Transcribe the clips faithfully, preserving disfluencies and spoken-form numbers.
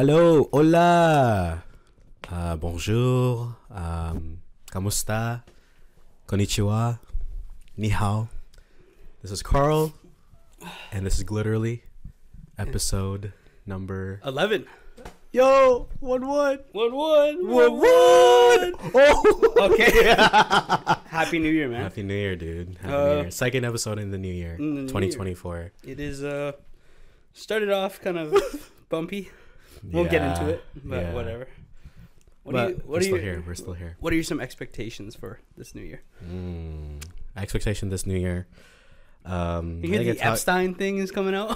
Hello, hola, uh, bonjour, um, kamusta, konnichiwa, ni hao. This is Carl, and this is Glitterly, episode number eleven. Yo, one one, One one. one one. Oh, Okay. Happy New Year, man. Happy New Year, dude. Happy Uh, New Year. Second episode in the new year, in the new twenty twenty-four. It is uh started off kind of bumpy. We'll get into it, but yeah. whatever. What But do you, what we're are still you, here. We're still here. What are your some expectations for this new year? Mm. Expectation this new year. Um, You I hear think the it's how- Epstein thing is coming out?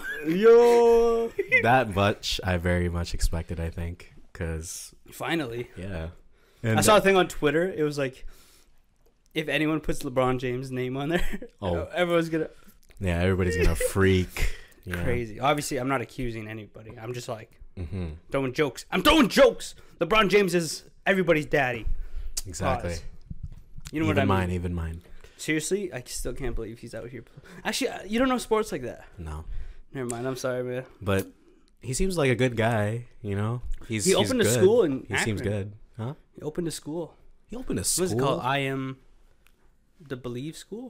Yo, that much I very much expected. I think because Finally. yeah, and I saw a thing on Twitter. It was like, if anyone puts LeBron James' name on there, Oh. everyone's gonna yeah, everybody's gonna freak. Yeah. crazy. Obviously, I'm not accusing anybody. I'm just like Mm-hmm. throwing jokes. I'm throwing jokes. LeBron James is everybody's daddy. Exactly. Pause. You know even what I mean? mine, even mine. Seriously, I still can't believe he's out here. Actually, uh, you don't know sports like that. No, Never mind. I'm sorry, man. but he seems like a good guy. You know, he's He he's opened a good. school in He seems Akron. good, huh? He opened a school. He opened a school. What's it called? I am the Believe School.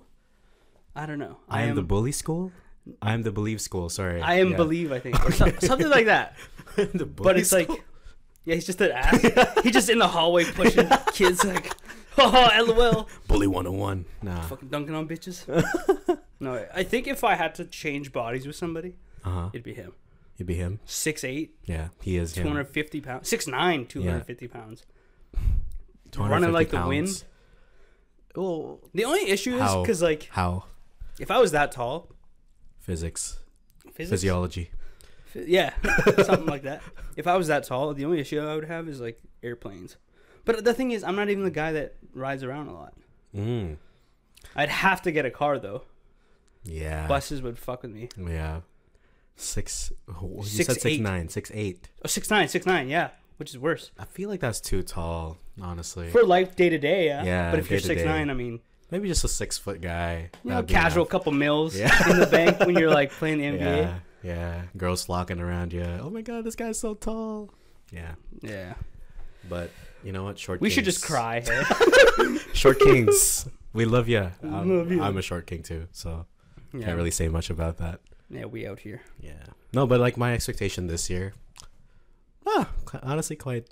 I don't know. I am the bully school. I am the believe school. Sorry, I am Yeah. Believe. I think or some, something like that. the But bully it's like, school? yeah, he's just an ass. He's just in the hallway pushing kids like, oh, lol. bully one oh one. Nah. Fucking dunking on bitches. No, I think if I had to change bodies with somebody, Uh huh. it'd be him. It'd be him. Six eight, Yeah, he is two him. hundred fifty pounds. Six nine, two hundred fifty pounds. Running like the wind. Well, The only issue is How? because, like, how? if I was that tall, Physics, physics, physiology. Phy- yeah, something like that. If I was that tall, the only issue I would have is like airplanes. But the thing is, I'm not even the guy that rides around a lot. Mm. I'd have to get a car though. Yeah. Buses would fuck with me. Yeah. Six. oh, You Six, said six eight. nine, six eight. Oh, six nine, six nine, yeah, which is worse I feel like that's too tall, honestly. for life day to day. Yeah. Yeah, But if you're day-to-day. six nine, I mean, Maybe just a six foot guy. you know, That'd be casual enough. couple mils Yeah. in the bank when you're like playing the N B A. Yeah. Yeah. Girls flocking around you. Oh my god, this guy's so tall. Yeah. Yeah. But you know what? Short. We kings. should just cry. Hey? Short kings. We love you. I'm, Love ya. I'm a short king too, so Yeah. can't really say much about that. Yeah, we out here. Yeah. No, but like my expectation this year, ah, qu- honestly, quite.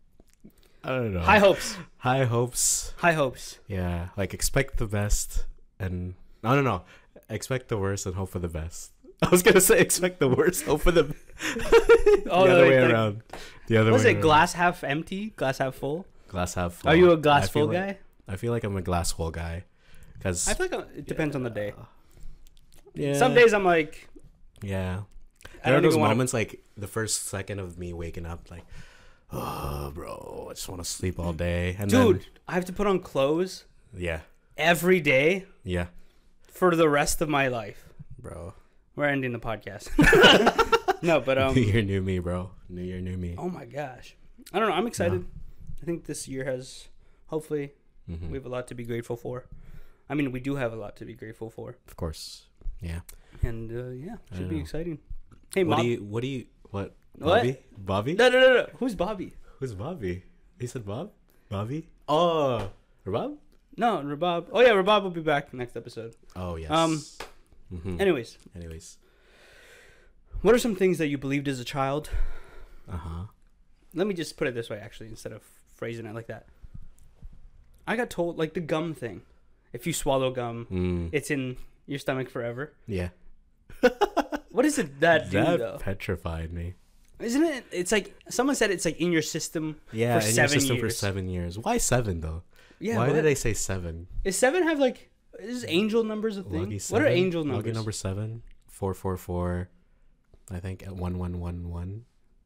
I don't know. High hopes. High hopes. High hopes. Yeah, like expect the best and no, no, no. Expect the worst and hope for the best. I was gonna say expect the worst, hope for the. Oh, the other like- way like- around. The other Was way it around. glass half empty, glass half full? Glass half full. Are you a I glass feel full like- guy? I feel like I'm a glass full guy, because I feel like uh, it depends on the day. Yeah. Some days I'm like, Yeah. I There are don't those even want moments like the first second of me waking up, like, oh, bro, I just want to sleep all day. And dude, I have to put on clothes then, yeah, every day yeah, for the rest of my life. bro. We're ending the podcast. No, but um, New year, new me, bro. New year, new me. oh my gosh, I don't know. I'm excited. I think this year has, hopefully, Mhm. we have a lot to be grateful for. I mean, we do have a lot to be grateful for, Of course, yeah. and uh, yeah, I should be know. exciting. Hey, What mom. do you? What do you? What? What? Bobby? Bobby? No, no, no, no. Who's Bobby? Who's Bobby? He said Bob. Bobby? Oh, Bob? No, Rabab. Oh yeah, Rabab will be back next episode. Oh yes. Um, Mhm. Anyways, Anyways. what are some things that you believed as a child? Uh huh. Let me just put it this way, actually, instead of phrasing it like that. I got told, like, the gum thing. If you swallow gum, Mm. it's in your stomach forever. Yeah. What is it that do, That though? petrified me. Isn't it? It's like, someone said it's, like, in your system Yeah, for in seven your system for years. seven years. Why seven though? Yeah, Why what? did they say seven? Is seven have, like, is angel numbers a thing? Lucky What seven? are angel Lucky numbers? number seven, four four four. I think at one one one one.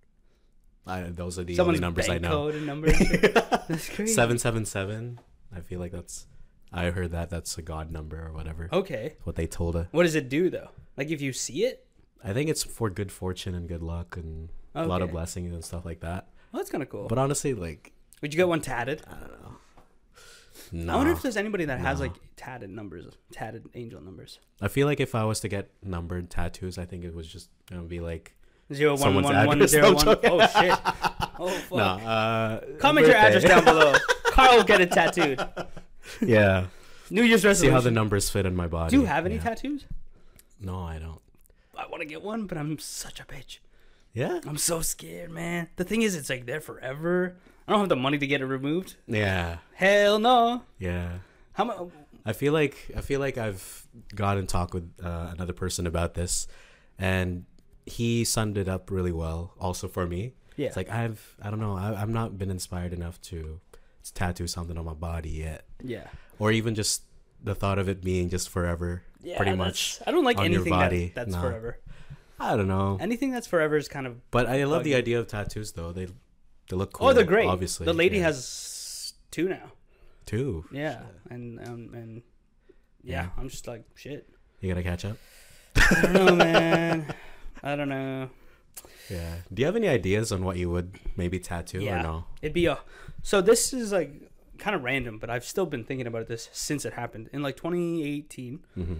I, those are the Someone's only numbers I bank know. code and numbers. That's crazy. Seven seven seven. I feel like that's. I heard that that's a god number or whatever. Okay. What they told her. What does it do, though? Like, if you see it? I think it's for good fortune and good luck and a lot of Okay. blessings and stuff like that. Well, that's kind of cool. But honestly, like Would you get one tatted? I don't know. No. I wonder if there's anybody that has No. like tatted numbers, tatted angel numbers. I feel like if I was to get numbered tattoos, I think it was just gonna be like Zero one someone's one one address. zero I'm one. joking. Oh shit. Oh fuck. No, uh, Comment your birthday. address down below. Carl will get it tattooed. Yeah. New Year's See resolution. how the numbers fit in my body. Do you have any yeah. tattoos? No, I don't. I want to get one, but I'm such a bitch. Yeah. I'm so scared, man. The thing is, it's like there forever. I don't have the money to get it removed. Yeah. Hell no. Yeah. How much? I feel like I feel like I've got in talk with uh, another person about this, and he summed it up really well. Also for me, Yeah. it's like I've I don't know I, I've not been inspired enough to tattoo something on my body yet, Yeah. or even just the thought of it being just forever. Yeah. pretty that's- much I don't like on your anything body. that, that's No. forever. I don't know, Anything that's forever is kind of. but I love the Buggy. idea of tattoos though. They they look cool. Oh, they're great. Obviously, the lady yeah. has two now. two. Yeah, and um, and yeah, Yeah. I'm just like shit. You gotta catch up. I don't know, man. I don't know. Yeah. Do you have any ideas on what you would maybe tattoo Yeah. or no? It'd be a. So this is like kind of random, but I've still been thinking about this since it happened in like twenty eighteen. Mm-hmm.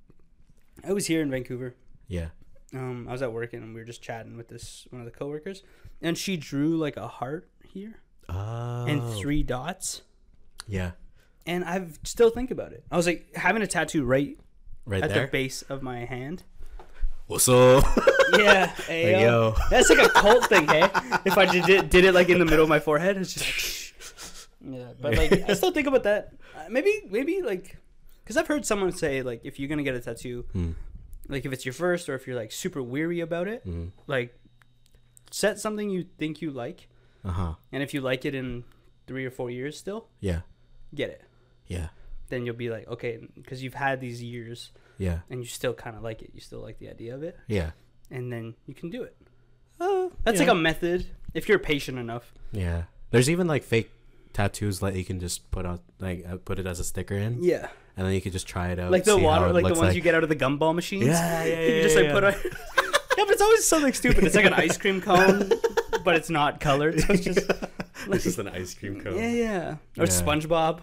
I was here in Vancouver. Yeah. Um, I was at work and we were just chatting with this one of the coworkers, and she drew like a heart here Oh. and three dots. Yeah. And I've still think about it. I was like having a tattoo right Right at there. the base of my hand. What's up? Yeah, hey, Hey, yo. yo. That's like a cult thing, hey? If I did it, did it like in the middle of my forehead, it's just like, shh. Yeah, but like I still think about that. Uh, maybe, maybe like, because I've heard someone say like if you're gonna get a tattoo, Mm. like if it's your first or if you're like super weary about it, Mm. like set something you think you like, Uh huh. and if you like it in three or four years still, Yeah. get it. Yeah. Then you'll be like, okay, because you've had these years Yeah. and you still kind of like it. You still like the idea of it, Yeah. and then you can do it. Uh, That's yeah. like a method if you're patient enough. Yeah. There's even like fake tattoos that you can just put out, like uh, put it as a sticker in, Yeah. and then you can just try it out. Like the see how water, it like the looks ones you get out of the gumball machines. Yeah, yeah, you yeah, just like yeah, put on. Yeah, but it's always something stupid. It's like an ice cream cone, but it's not colored. So it's just. It's just an ice cream cone. Yeah, yeah. Or Yeah. SpongeBob.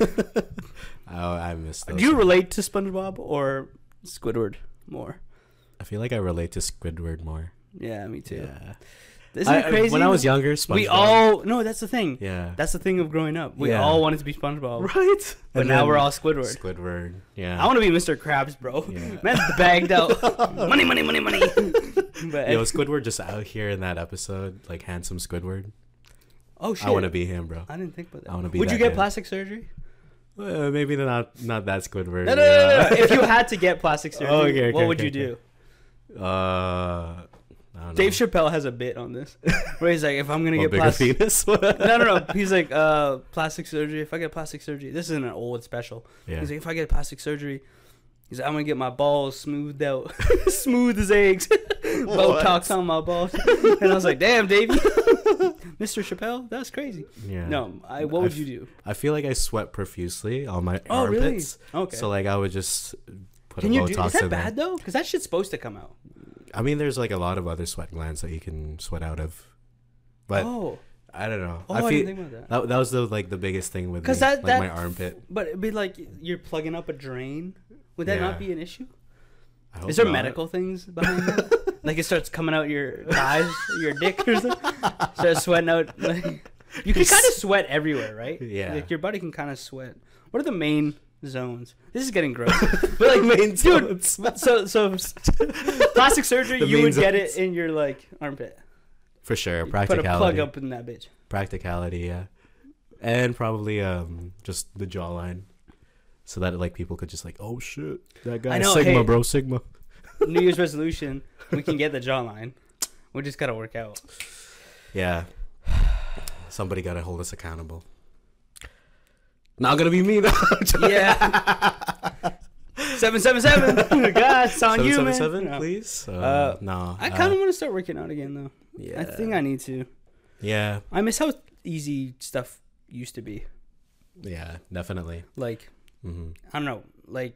Oh, I missed those. Do you relate to SpongeBob or Squidward more? I feel like I relate to Squidward more. Yeah, me too. Yeah. Isn't it I- crazy? When I was younger, SpongeBob. we all no. That's the thing. Yeah. That's the thing of growing up. We Yeah. all wanted to be SpongeBob, Right. but And now then we're all Squidward. Squidward. Yeah. I want to be Mister Krabs, bro. Yeah. Man's bagged out. Money, money, money, money. But Yo, Squidward just out here in that episode, like handsome Squidward. oh shit, I want to be him, bro. I didn't think about that. I wanna be Would that you get kid. plastic surgery? Uh, maybe not, not that Squidward. No, no, no, no, no. If you had to get plastic surgery, Oh, okay, okay, what would okay, you okay. Uh, I don't do? Dave know. Chappelle has a bit on this, where he's like, if I'm gonna What, get bigger plastic, penis? no, no, no. He's like, uh, plastic surgery. If I get plastic surgery, this isn't an old special. Yeah. He's like, if I get plastic surgery, he's like, I'm gonna get my balls smoothed out, smooth as eggs, Botox on my balls. And I was like, damn, Davey, Mister Chappelle, that's crazy. Yeah. No, I. What would I you do? I feel like I sweat profusely on my Oh, really? armpits. Okay. So like I would just put Can a you Botox do? Is that in bad there. though? Because that shit's supposed to come out. I mean, there's like a lot of other sweat glands that you can sweat out of, but oh, I don't know. oh, I I, feel didn't think about that. that, that was the like the biggest thing with me, 'Cause that- like that- my armpit. But it'd be like you're plugging up a drain. Would that Yeah. not be an issue? I hope Is there not. medical things behind that? Like it starts coming out your thighs, your dick or something? Starts sweating out. Like, you can kind of sweat everywhere, right? Yeah. Like your body can kind of sweat. What are the main zones? This is getting gross. But like, Main dude, zones. so so plastic surgery, The you main would get it zones. in your like armpit. For sure, Put practicality. a plug up in that bitch. Practicality, yeah, and probably um just the jawline, so that like people could just like, oh shit, that guy I know, Sigma, hey. bro, Sigma. New Year's resolution, we can get the jawline. We just gotta work out. Yeah, somebody gotta hold us accountable. Not gonna be me though. Yeah. Seven seven seven. God, it's on seven you, seven man. seven, No. please. Uh, Uh, no, I uh, kind of want to start working out again, though. Yeah, I think I need to. Yeah, I miss how easy stuff used to be. yeah, definitely. Like, hmm I don't know. Like,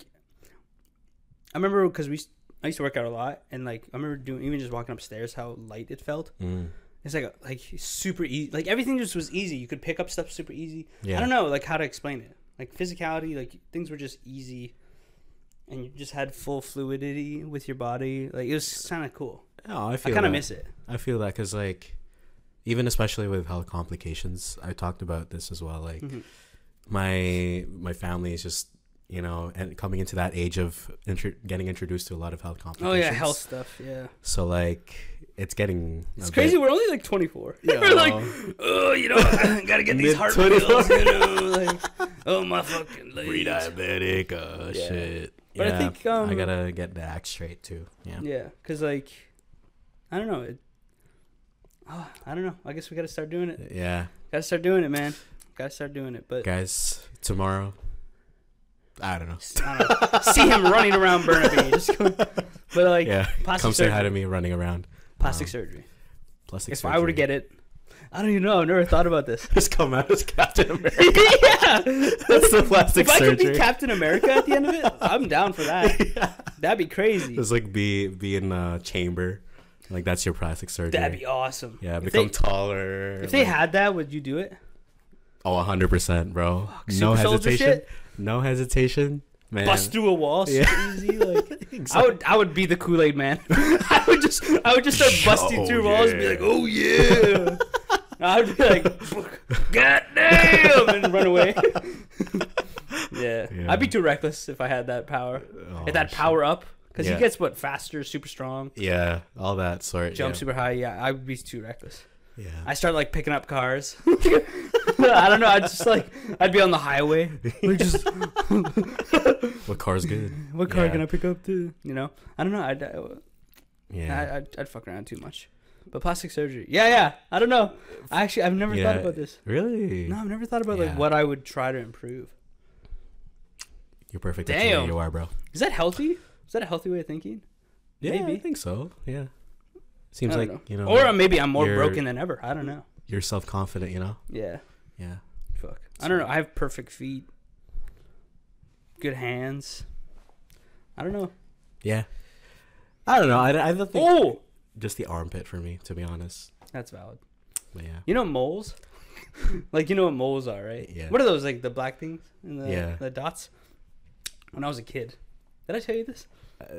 I remember because we, I used to work out a lot, and like I remember doing even just walking upstairs, how light it felt. Mm. It's like like super easy. Like everything just was easy. You could pick up stuff super easy. Yeah. I don't know like how to explain it. Like physicality, like things were just easy. and you just had full fluidity with your body. Like, it was kind of cool. Oh, I I feel. kind of that. miss it. I feel that because like, even especially with health complications, I talked about this as well. Like, Mhm. my my family is just you know and coming into that age of intro- getting introduced to a lot of health Oh complications. yeah, health stuff. Yeah, So like, it's getting. it's a crazy. bit- We're only like twenty-four. Yeah. We're like, oh, you know, I gotta get these heart Mid pills. You know, like, oh my fucking legs. Pre-diabetic, uh, Yeah. shit. But I yeah, think, um, I gotta get the act straight too. Yeah. Yeah, cause like, I don't know. It, oh, I don't know. I guess we gotta start doing it. Yeah, Gotta start doing it, man. Gotta start doing it. But guys, tomorrow. I don't know. I don't know. See him running around Burnaby. Just go, but like, Yeah, plastic come say surgery. hi to me running around. Plastic Um, surgery. Plastic If surgery. I were to get it, I don't even know. I've never thought about this. just come out as Captain America. Yeah, That's the plastic if I could surgery. be Captain America at the end of it, I'm down for that. That'd be crazy. Just like be be in a chamber, like that's your plastic surgery. That'd be awesome. yeah, If become they- taller. If they like- had that, would you do it? oh, one hundred percent, bro. Fuck, no super soldier hesitation. shit? No hesitation, man. Bust through a wall, super Yeah. easy. Like, I Exactly. would, I would be the Kool Aid Man. I would just, I would just start busting Oh, through walls and be yeah. like, "Oh yeah!" I'd be like, "God damn!" and run away. yeah. Yeah. I'd be too reckless if I had that power. Oh, if that shit. power up, because Yeah. he gets what faster, super strong, Yeah, all that sort. jump yeah. super high. Yeah, I would be too reckless. Yeah. I start like picking up cars. I don't know. I'd just like, I'd be on the highway. Like, just, what car's good? what car Yeah. can I pick up too? You know, I don't know. I'd, I, Yeah. I, I'd, I'd fuck around too much. But plastic surgery, yeah, yeah. I don't know. I actually, I've never Yeah. thought about this. Really? No, I've never thought about Yeah. like what I would try to improve. You're perfect. That's the way Damn. you are, bro. Is that healthy? Is that a healthy way of thinking? Yeah, I Maybe. think so. Yeah. Seems I like don't you know. Or maybe I'm more you're- broken than ever. I don't know. You're self confident. You know. Yeah. Yeah. Fuck. I don't know. I have perfect feet. Good hands. I don't know. Yeah. I don't know. I, I don't think Oh, just the armpit for me, to be honest. that's valid. But yeah. You know moles? Like, you know what moles are, right? Yeah. What are those, like the black things and the, Yeah. the dots? When I was a kid. Did I tell you this?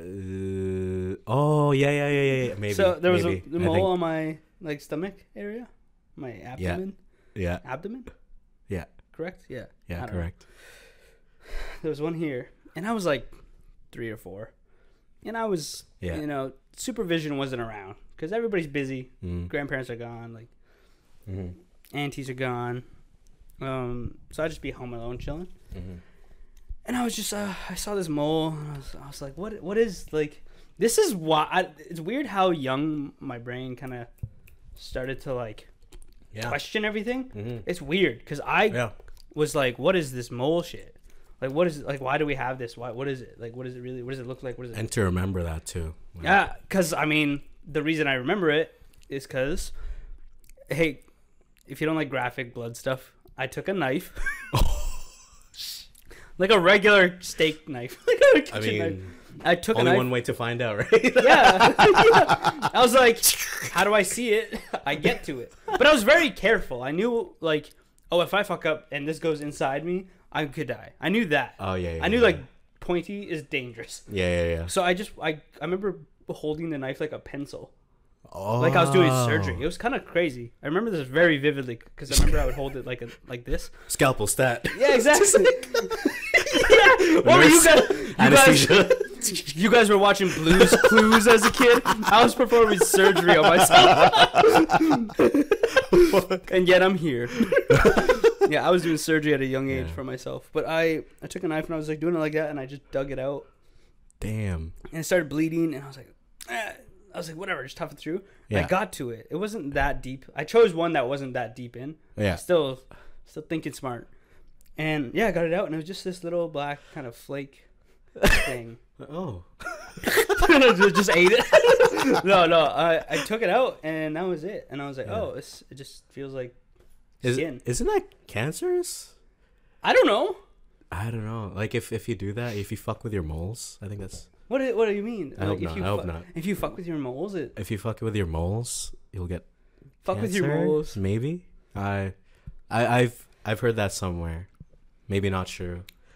Uh, oh yeah, yeah, yeah, yeah, yeah. Maybe. so there was maybe. a the I mole think- on my like stomach area, my abdomen, Yeah. abdomen. Yeah. Correct. Yeah. I Yeah. don't know. Correct. There was one here, and I was like three or four, and I was, Yeah. you know, supervision wasn't around because everybody's busy. Mm. Grandparents are gone, like Mm-hmm. aunties are gone. Um, so I'd just be home alone chilling. Mm-hmm. And I was just, uh, I saw this mole, and I was, I was like, what, what is, like, this is why, I, it's weird how young my brain kind of started to, like, Yeah. question everything. Mm-hmm. It's weird, because I Yeah. was like, what is this mole shit? Like, what is it, like, why do we have this? Why, what is it? Like, what is it really, what does it look like? What is it? And to remember that too. Like, Yeah, because, I mean, the reason I remember it is because, hey, if you don't like graphic blood stuff, I took a knife. Like a regular steak knife. Like a kitchen I mean, knife. I took only a knife. one way to find out, right? Yeah. Yeah. I was like, how do I see it? I get to it. But I was very careful. I knew, like, oh, if I fuck up and this goes inside me, I could die. I knew that. Oh yeah. yeah I knew, yeah. like, pointy is dangerous. Yeah, yeah, yeah. So I just, I, I remember holding the knife like a pencil. Oh. Like I was doing surgery. It was kind of crazy. I remember this very vividly because I remember I would hold it like a, like this. Scalpel stat. Yeah, exactly. Yeah. What were you Nurse. guys? You guys, Anesthesia. you guys were watching Blue's Clues as a kid. I was performing surgery on myself, and yet I'm here. Yeah, I was doing surgery at a young age Yeah. for myself. But I, I took a knife and I was like doing it like that, and I just dug it out, Damn. and it started bleeding, and I was like, eh. I was like, whatever, just tough it through. Yeah. I got to it. It wasn't that deep. I chose one that wasn't that deep in. Yeah. Still, still thinking smart. And yeah, I got it out, and it was just this little black kind of flake thing. Oh. And I just- just ate it. no, no, I, I took it out, and that was it. And I was like, Yeah. oh, it's, it just feels like Is, skin. isn't that cancerous? I don't know. I don't know. Like if if you do that, if you fuck with your moles, I think that's. What do, what do you mean? I hope if not, You I hope fu- not. If you fuck with your moles, it If you fuck with your moles, you'll get. fuck with your cancer? moles. Maybe. I, I, I've I've heard that somewhere. Maybe not true.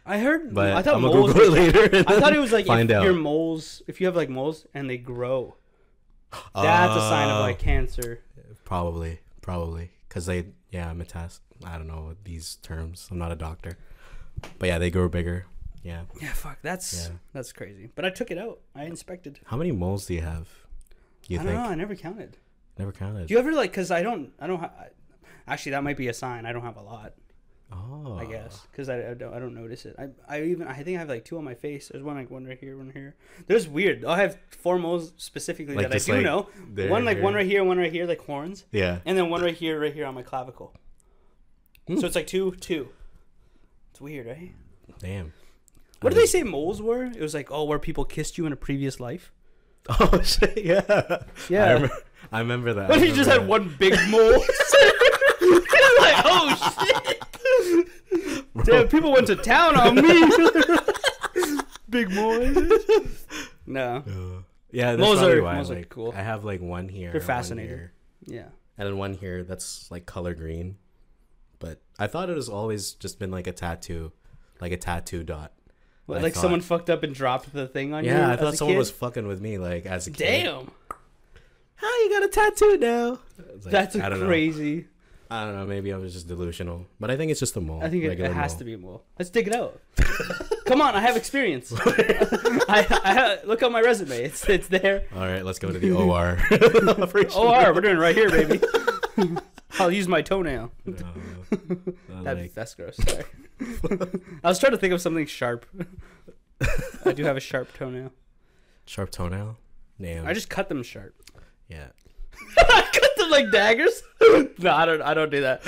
I heard. But I thought I'm gonna moles. Google it later. I thought it was like Find if out. your moles, if you have like moles and they grow, that's a sign of Uh, like cancer. Probably, probably, because they, yeah, metas. I don't know these terms. I'm not a doctor, but yeah, they grow bigger. Yeah. Yeah, fuck. That's Yeah. that's crazy. But I took it out. I inspected. How many moles do you have? You I think? don't know. I never counted. Never counted. Do you ever like? Because I don't. I don't. Ha- I, actually, that might be a sign. I don't have a lot. oh. I guess because I, I don't. I don't notice it. I. I even. I think I have like two on my face. There's one like one right here, one here. There's weird. I have four moles specifically Like that I just, do like, know. there, One like here. one right here, one right here, like horns, Yeah. and then one right here, right here on my clavicle. Hmm. So it's like two, two. It's weird, right? Damn. What I did they just- say moles were? It was like, oh, where people kissed you in a previous life. Oh shit! Yeah. Yeah. I remember, I remember that. What I if you just remember had one big mole? I'm like, oh shit! that. Damn, people went to town on me. Big mole. No. Uh, yeah, that's Moles probably are- why. moles are like, cool. I have like one here. They're one fascinating. here, Yeah. and then one here that's like color green. But I thought it was always just been like a tattoo, like a tattoo dot. What, I like thought- someone fucked up and dropped the thing on you? Yeah, I as thought a someone kid? was fucking with me like as a kid. Damn. How you got a tattoo now? It's like, That's I don't know. crazy. I don't know. Maybe I was just delusional, but I think it's just a mole. I think it, regular it has mole. to be a mole. Let's dig it out. Come on, I have experience. I, I ha- look on my resume. It's it's there. All right, let's go to the O R. O R, we're doing it right here, baby. I'll use my toenail. Uh, uh, That, like, that's gross. Sorry. I was trying to think of something sharp. I do have a sharp toenail. sharp toenail. Damn. I just cut them sharp. yeah. I cut them like daggers. No, I don't. I don't do that.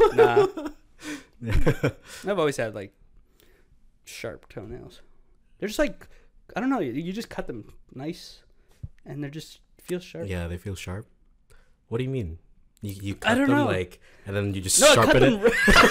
Nah. I've always had like sharp toenails. They're just like, I don't know. You, you just cut them nice, and they're just feel sharp. Yeah, they feel sharp. What do you mean? You you I cut don't them know. like, and then you just No, I cut sharpen them.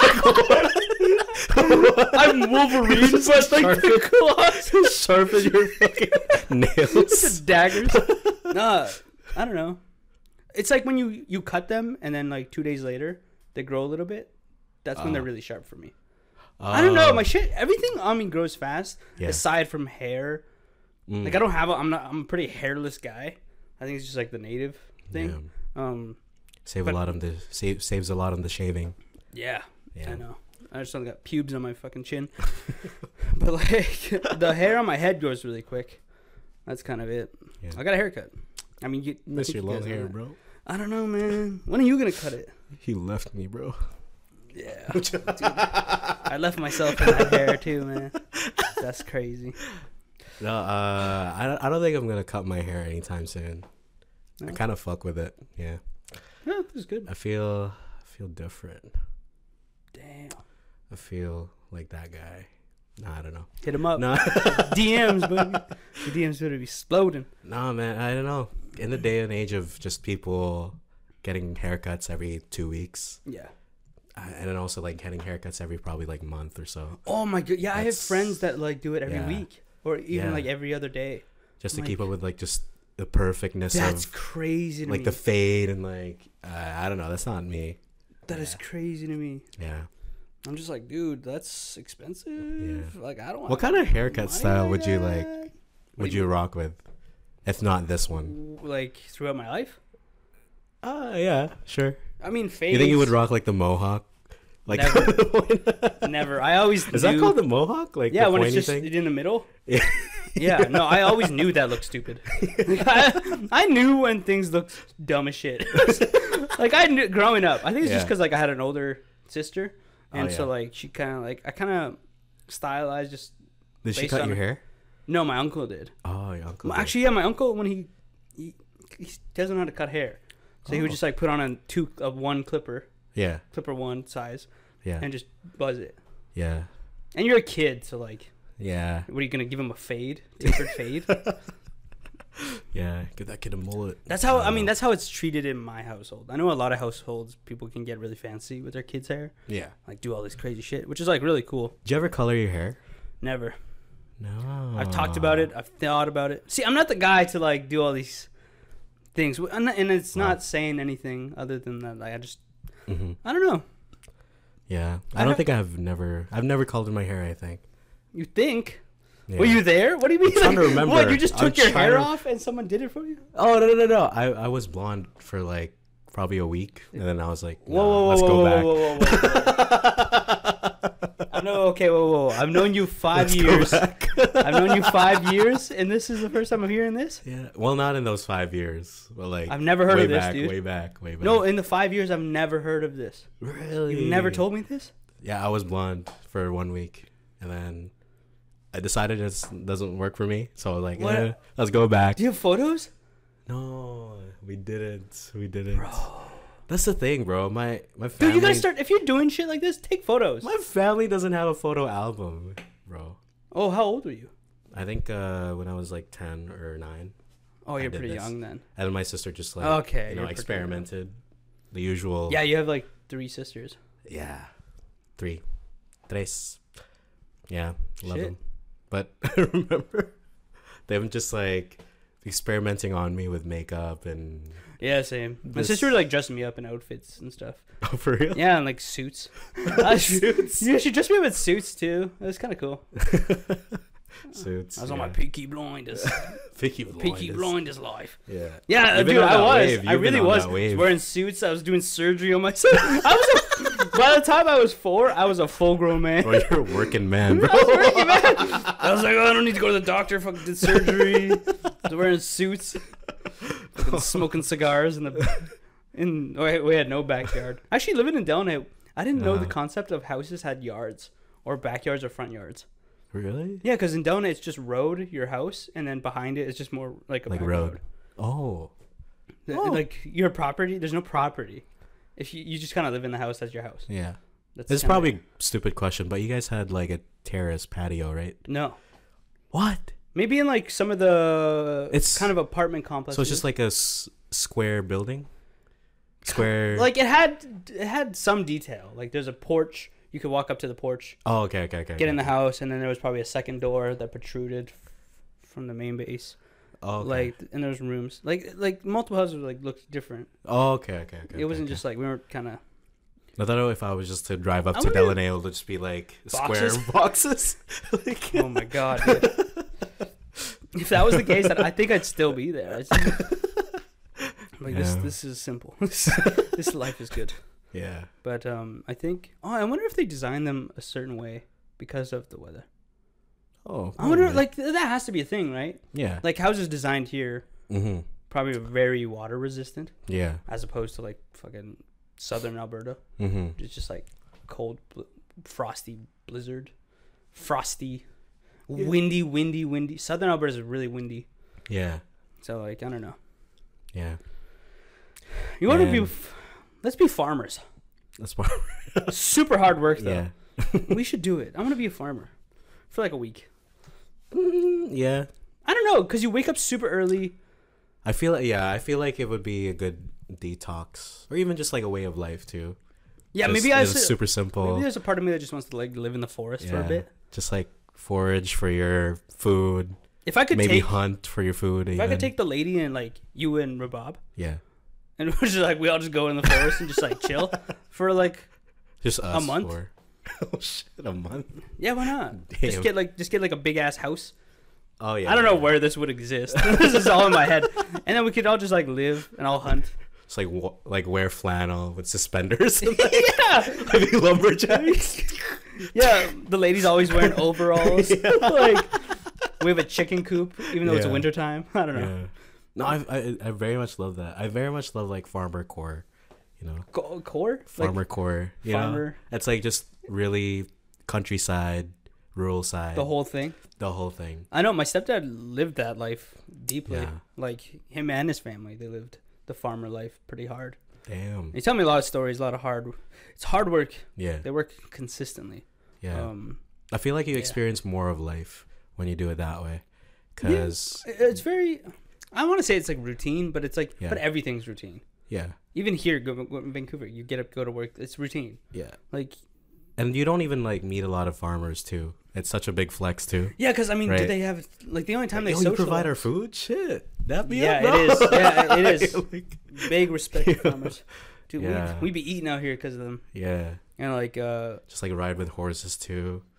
it. I'm Wolverine, but like the claws. Sharpen your fucking nails. The daggers. Nah, I don't know. It's like when you you cut them and then like two days later they grow a little bit. That's when they're Oh. really sharp for me. I don't know. Oh. My shit, everything on me grows fast. Yeah. Aside from hair, Mm. like I don't have. A, I'm not. I'm a pretty hairless guy. I think it's just like the native thing. Um, Save but- a lot on the save, saves a lot on the shaving. yeah, Yeah. I know. I just don't got pubes on my fucking chin. But like the hair on my head grows really quick. That's kind of it. Yeah. I got a haircut. I mean, you I Miss think your you long guys know hair, that. bro. I don't know, man. When are you gonna cut it? He left me, bro. Yeah, dude, I left myself in that hair too, man. That's crazy. No, uh, I don't, I don't think I'm gonna cut my hair anytime soon. I No? kind of fuck with it. Yeah, Yeah, this is good. I feel I feel different. Damn. I feel like that guy. Nah, I don't know. Hit him up. No, D Ms, baby. The D Ms better be exploding. no, man. I don't know. In the day and age of just people getting haircuts every two weeks, Yeah. uh, and then also like getting haircuts every probably like month or so, Oh my god. Yeah, I have That's- friends that like do it every yeah. week or even Yeah. like every other day. just to Like- keep up with like just the perfectness That's of crazy to like me. the fade and like uh, I don't know. That's not me. That is yeah. crazy to me. Yeah. I'm just like, dude, that's expensive. Yeah. Like, I don't. What kind of haircut money style like would you that. like? What Would do you mean? rock with? If not this one. Like throughout my life? Uh yeah, sure. I mean, fades. You think you would rock like the mohawk? Like Never. I always Is knew, that called the mohawk? Like Yeah, the when it's pointy just thing? in the middle. Yeah. Yeah, no, I always knew that looked stupid. I, I knew when things looked dumb as shit. Like I knew growing up. I think it's just Yeah. because like I had an older sister, and Oh, so yeah. like she kind of like I kind of stylized just. Did she based cut on your her- hair? No, my uncle did. Oh, your uncle. Well, did. actually, yeah, my uncle when he, he he doesn't know how to cut hair, so he would Oh. just like put on a two of one clipper, Yeah. clipper one size, Yeah. and just buzz it. Yeah. And you're a kid, so like, Yeah. what are you gonna give him a fade, tapered fade? Yeah. Give that kid a mullet. That's how I don't mean. know. That's how it's treated in my household. I know a lot of households people can get really fancy with their kids' hair, Yeah. like do all this crazy shit, which is like really cool. Did you ever color your hair? Never. No. I've talked about it. I've thought about it. See, I'm not the guy to like do all these things, I'm not- and it's Wow. not saying anything other than that. Like I just, hmm I don't know. Yeah. I I don't have- think I've never. I've never colored my hair. I think. You think? Yeah. Were you there? What do you mean? I'm trying to Like, remember. What? You just I'm took your hair trying to- off and someone did it for you? Oh no no no! I I was blonde for like probably a week, and then I was like, nah, Whoa, whoa, let's whoa, go whoa, back. whoa, whoa, whoa, whoa. I know. Okay, whoa, whoa. I've known you five Let's go years. back. I've known you five years, and this is the first time I'm hearing this. Yeah. Well, not in those five years, but like I've never heard way of this, back, dude. Way back, way back. No, in the five years, I've never heard of this. really. You've never told me this? Yeah, I was blonde for one week, and then I decided it doesn't work for me. So I was like, What? eh, let's go back. Do you have photos? No, we didn't. We didn't. Bro. That's the thing, bro. My my family. Dude, you gotta start. If you're doing shit like this, take photos. My family doesn't have a photo album, bro. Oh, how old were you? I think uh, when I was like ten or nine, Oh, I you're did pretty this. young then. and my sister just like Okay, you know you're pretty experimented, the usual. Yeah, you have like three sisters. Yeah, three, tres. Yeah, love Shit. them. But I remember them just like experimenting on me with makeup and Yeah, same. My This- sister would like dress me up in outfits and stuff. oh for real. Yeah, and like suits. Uh, Suits. Yeah, she dressed me up in suits too. It was kind of cool. Suits. I was on my yeah. Peaky Blinders. Peaky Peaky Blinders. Blinders life. Yeah. Yeah, You've been dude, on I that was. wave. I You've been really on was. that I was wave. wearing suits. I was doing surgery on myself. I was a, by the time I was four, I was a full grown man. Bro, you're a working man, bro. I was working, man. I was like, oh, I don't need to go to the doctor. Fucking did surgery. I was wearing suits, fucking smoking cigars in the. In oh, we had no backyard. Actually, living in Delano, I didn't know the Uh-huh. concept of houses had yards or backyards or front yards. Really? Yeah, because in Delano it's just road, your house, and then behind it is just more like a Like back road. Oh. The- Oh. Like your property, there's no property. If you, you just kind of live in the house, that's your house. Yeah. That's This is kinda- probably a stupid question, but you guys had like a terrace patio, right? no. What? Maybe in like some of the It's- kind of apartment complexes. So it's just like a s- square building? Square. like it had it had some detail. Like there's a porch. You could walk up to the porch, Oh, okay, okay, okay. get in the okay. house, and then there was probably a second door that protruded f- from the main base. Oh, okay. Like and there was rooms. Like like multiple houses like looked different. Oh, okay, okay, okay. it wasn't okay. just like we were kind of. I don't know if I was just to drive up I to wonder- Delano, it'll just be like Boxes? square boxes. like, Oh my god. Dude. If that was the case, then I think I'd still be there. It's just- like this, Yeah. this is simple. This life is good. yeah. But um, I think. Oh, I wonder if they designed them a certain way because of the weather. Oh. I wonder, probably. like th- that has to be a thing, right? Yeah. Like houses designed here Mm-hmm. probably very water resistant, Yeah. as opposed to like fucking southern Alberta. Mm-hmm. It's just like cold, bl- frosty blizzard, frosty, Yeah. windy, windy, windy. Southern Alberta is really windy, Yeah. so like I don't know. Yeah. You want to be? And- F- let's be farmers. That's why. Super hard work though. Yeah. We should do it. I want to be a farmer for like a week. Mm, yeah. I don't know, cause you wake up super early. I feel like yeah, I feel like it would be a good detox, or even just like a way of life too. Yeah, Just- maybe I. just s- super simple. Maybe there's a part of me that just wants to like live in the forest for a Yeah. bit. Just like forage for your food, If I could maybe take, hunt for your food. if even. I could take the lady and like you and Rabob, yeah, and we're just like we all just go in the forest and just like chill for like just us month? For, oh shit, a month. yeah, why not? Damn. Just get like just get like a big ass house. Oh yeah. I don't know yeah. where this would exist. This is all in my head, and then we could all just like live and all hunt. It's like wa- like wear flannel with suspenders. And, like, Yeah, like lumberjacks. yeah. The ladies always wearing overalls. Like we have a chicken coop, even though it's Yeah. winter time. I don't know. Yeah. No, I, I I very much love that. I very much love like farmer core. You know, Go- core farmer like, core. You know? farmer. It's like just really countryside, rural side. the whole thing. the whole thing. I know my stepdad lived that life deeply. Yeah. Like him and his family, they lived the farmer life pretty hard. Damn. He told me a lot of stories, a lot of hard. It's hard work. Yeah. They work consistently. Yeah. Um, I feel like you yeah. experience more of life when you do it that way, because it's very. I want to say it's like routine, but it's like, Yeah. but everything's routine. yeah, Even here, go, go in Vancouver, you get up, go to work. It's routine. yeah, Like, and you don't even like meet a lot of farmers too. It's such a big flex too. yeah, because I mean, do Right. they have like the only time Like, they yo, you socialize? provide our food? Shit, that be Yeah, up, bro. it is. Yeah, it is. Like, Big respect to farmers. Dude, Yeah. we we be eating out here because of them, yeah, and like, uh, just like ride with horses too.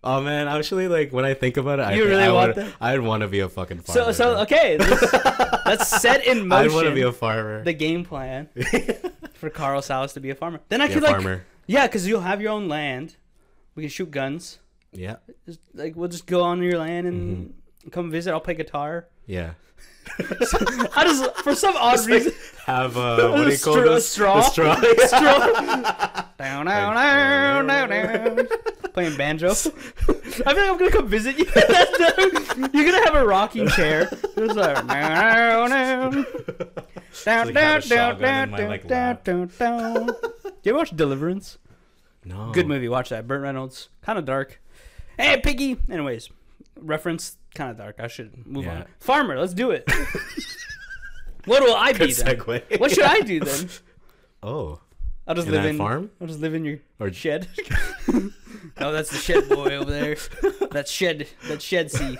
Oh man, actually, like when I think about it, I You think really I want would, that? I'd want to be a fucking farmer. So, so bro. okay, let's, let's set in motion I'd want to be a farmer. the game plan for Carl Salas to be a farmer. Then I Be could a like, farmer. yeah, because you'll have your own land. We can shoot guns. Yeah, Just, like we'll just go on your land and Mm-hmm. come visit. I'll play guitar. yeah. I just for some odd Just, like, reason have uh, what do you call Str- this? straw. The straw. straw. Down, down, down, down, down. Playing banjo. I feel like I'm gonna come visit you. You're gonna have a rocking chair. It's like down, down, down, down, like have a down, shotgun down, in my, down, like, down, lap. down, down. Do you ever watch Deliverance? No. Good movie. Watch that. Burt Reynolds. Kind of dark. Hey, Piggy. Anyways, reference kind of dark. I should move Yeah. on. Farmer. Let's do it. What will I be Good then? segue. What should I do then? Oh, I'll just in live that in farm? I'll just live in your Or- shed. No, that's the shed boy over there. That's shed. That's shed sea.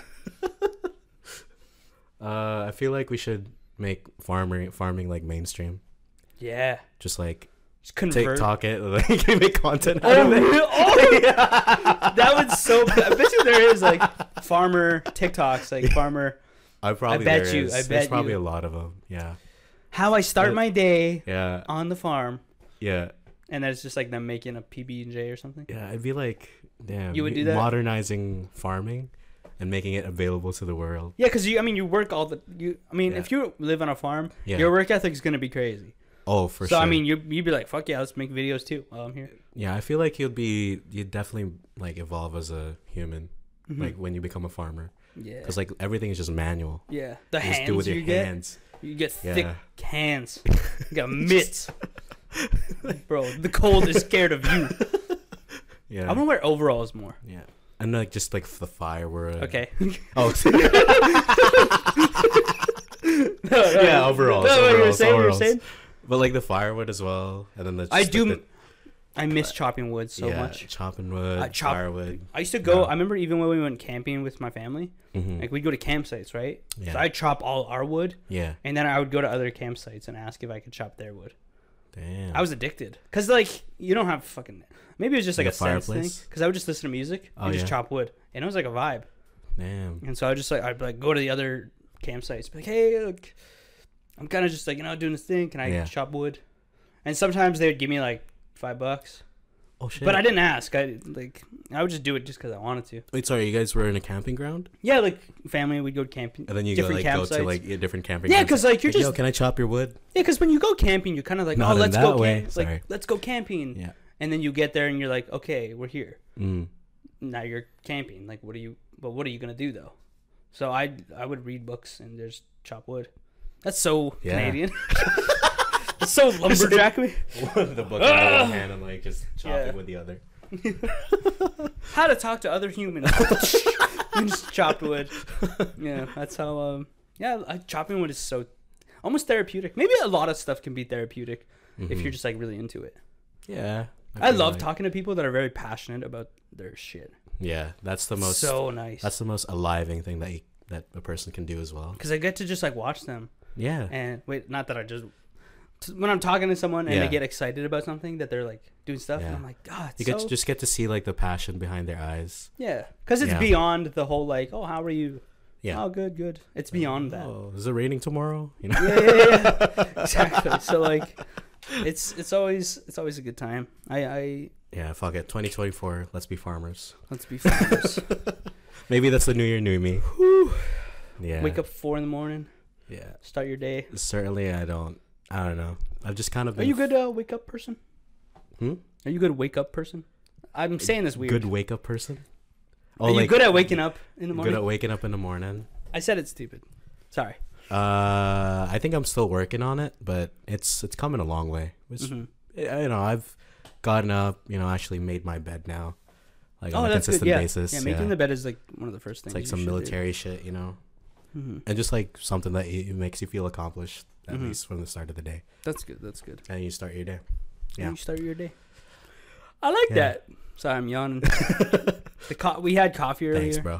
Uh, I feel like we should make farming farming like mainstream. Yeah. Just like Just convert. TikTok it, like make content out Oh, of it. really? Oh! That would so. I bet you there is like farmer TikToks, like farmer. I probably bet there you, is. I There's bet probably you. a lot of them. Yeah, How I start But- my day yeah, on the farm, yeah, and then it's just like them making a P B and J or something. yeah. I'd be like, damn, You would do that? modernizing farming and making it available to the world. Yeah, because you. I mean, you work all the. You. I mean, Yeah. if you live on a farm, Yeah. your work ethic's gonna be crazy. Oh, for so sure. I mean, you you'd be like, fuck yeah, let's make videos too while I'm here. yeah, I feel like you'd be, you'd definitely like evolve as a human, Mhm. like when you become a farmer, Yeah. because like everything is just manual. Yeah. The You hands just do with your you get. hands. You get Yeah. thick hands. You got mitts. Bro, the cold is scared of you. Yeah, I'm gonna wear overalls more. yeah, and like just like the fire were. Uh, Okay. Oh, No, no, yeah, overalls. No, what you were overalls, saying, you were overalls. saying? But like the firewood as well, and then the. I just, do. like, I miss chopping wood the- so yeah, much. chopping wood, I chop- firewood. I used to go. Yeah. I remember even when we went camping with my family, Mm-hmm. like we'd go to campsites, right? Yeah. So I'd chop all our wood, Yeah. and then I would go to other campsites and ask if I could chop their wood. Damn. I was addicted because like you don't have fucking. Maybe it was just like, Like a, a sense thing fireplace? because I would just listen to music Oh, and just yeah. chop wood, and it was like a vibe. Damn. And so I just like I'd like go to the other campsites, be like, hey, look, I'm kind of just like you know doing this thing. Can I Yeah. chop wood? And sometimes they would give me like five bucks, Oh shit. but I didn't ask. I like I would just do it just because I wanted to. Wait, sorry. You guys were in a camping ground, Yeah, like family, we'd go camping. and then you go different like go campsites. to like a different camping. Yeah, grounds. because like you're Like, just Yo, can I chop your wood? yeah, because when you go camping, you're kind of like Not oh in let's that go way, camp- sorry. like let's go camping. Yeah. And then you get there and you're like okay we're here. Mm. Now you're camping. Like what are you? But what are you gonna do though? So I I would read books and just chop wood. That's so Yeah. Canadian. It's so lumberjack me. The book in one hand and like just chopping Yeah. with the other. How to talk to other humans. And just chopped wood. Yeah, that's how. Um, yeah, I, chopping wood is so almost therapeutic. Maybe a lot of stuff can be therapeutic if Mhm. you're just like really into it. Yeah. I, feel love like- talking to people that are very passionate about their shit. Yeah, that's the most. so nice. That's the most aliving thing that you, that a person can do as well. Because I get to just like watch them. Yeah. And wait, not that I just t- when I'm talking to someone and Yeah. they get excited about something that they're like doing stuff, and Yeah. I'm like, God, it's You so get to just get to see like the passion behind their eyes. yeah, because it's Yeah. beyond the whole like, oh, how are you? Yeah. Oh, good, good. It's beyond that. Oh, is it raining tomorrow? You know. Yeah, yeah, yeah. Exactly. So like, it's it's always it's always a good time. I I Yeah. Fuck it. twenty twenty-four. Let's be farmers. let's be farmers. Maybe that's the new year, new me. Yeah. Wake up four in the morning, Yeah. start your day. Certainly, I don't. I don't know. I've just kind of Are been. you good uh, wake up person? Hmm? Are you good wake up person? I'm saying this weird. Good wake up person. Oh, Are you like, good at waking up in the Good morning? at waking up in the morning. I said it's stupid. Sorry. Uh, I think I'm still working on it, but it's it's coming a long way. Which, Mhm. you know, I've gotten up. You know, actually made my bed now, like Oh, on a that's good. consistent Yeah. basis. Yeah, making the bed is like one of the first things. It's like you some should do. military shit, you know, Mm-hmm. and just like something that it makes you feel accomplished at Mhm. least from the start of the day, That's good. That's good. and you start your day. Yeah. Yeah. You start your day. I like Yeah. that. Sorry, I'm yawning. the co- we had coffee earlier. Thanks, bro.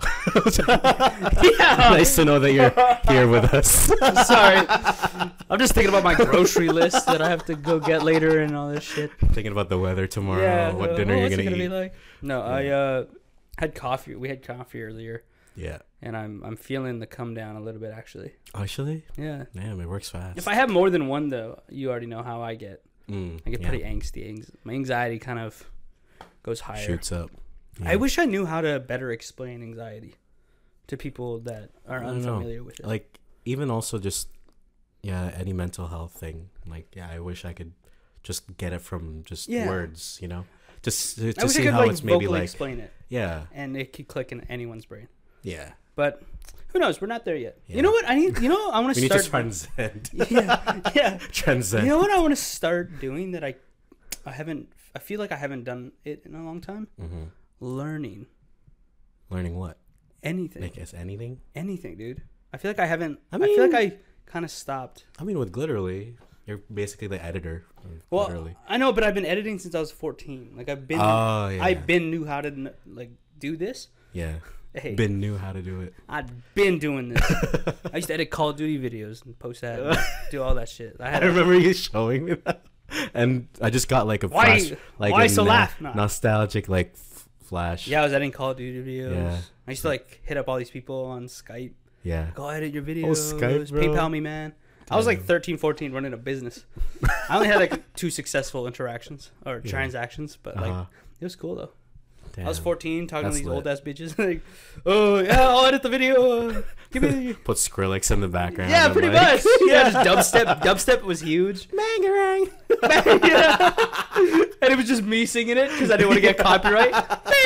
Yeah. Nice to know that you're here with us. Sorry. I'm just thinking about my grocery list that I have to go get later and all this shit. Thinking about the weather tomorrow, yeah. what uh, dinner oh, you're what's gonna it gonna eat. be like? No, I uh, Had coffee. We had coffee earlier, Yeah. and I'm I'm feeling the come down a little bit actually. Actually, Yeah. damn, it works fast. If I have more than one though, you already know how I get. mm, I get yeah. pretty angsty. Anx- My anxiety kind of goes higher. shoots up. I Yeah. wish I knew how to better explain anxiety to people that are I don't know. unfamiliar with it. Like even also just yeah, any mental health thing. Like yeah, I wish I could just get it from just Yeah. words, you know, just to, I to wish I see could how like it's maybe vocally like explain it, yeah, and it could click in anyone's brain. yeah. But who knows? We're not there yet. Yeah. You know what? I need. You know, I want We to need to start. transcend. yeah, yeah. transcend. You know what I want to start doing that I, I haven't. I feel like I haven't done it in a long time. mm-hmm. Learning Learning what? anything, Like as anything. anything, dude. I feel like I haven't. I, I feel like mean- I kind of stopped. I mean, with Glitterly, you're basically the editor. of Well, Glitterly. I know, but I've been editing since I was fourteen. Like I've been. Oh yeah. I've been knew how to kn- like do this. yeah. Hey, Ben knew how to do it. I've been doing this. I used to edit Call of Duty videos and post that, and do all that shit. I I had. A, remember you showing me that, and I just got like a Why- flash, like why a so no- laugh? Nah. nostalgic like f- flash. yeah, I was editing Call of Duty videos. Yeah. I used to like hit up all these people on Skype. Yeah. Go edit your videos. Skype, bro. PayPal me, man. I was like Damn. thirteen, fourteen running a business. I only had like two successful interactions or Yeah. transactions, but like Uh-huh. it was cool though. Damn. I was fourteen talking That's to these lit. old ass bitches. Like, oh yeah, I'll edit the video. Uh, give me. Put Skrillex in the background. Yeah, and, pretty like- much. Yeah, just dubstep. Dubstep was huge. Bangarang. Yeah. And it was just me singing it because I didn't want to get copyright.